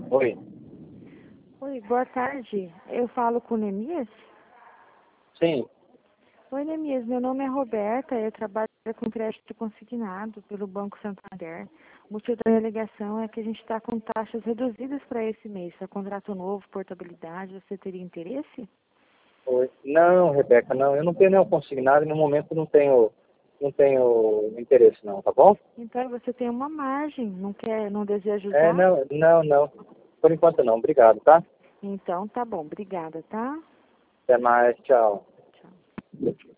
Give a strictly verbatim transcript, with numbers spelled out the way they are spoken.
Oi. Oi, boa tarde. Eu falo com o Nemias? Sim. Oi, Nemias. Meu nome é Roberta. Eu trabalho com crédito consignado pelo Banco Santander. O motivo da minha ligação é que a gente está com taxas reduzidas para esse mês. É contrato novo, portabilidade. Você teria interesse? Oi. Não, Rebeca, não. Eu não tenho nenhum consignado e no momento não tenho, não tenho interesse não, tá bom? Então você tem uma margem. Não quer, não deseja É, usar? não, não, não. Por enquanto não. Obrigado, tá? Então tá bom. Obrigada, tá? Até mais. Tchau. Tchau.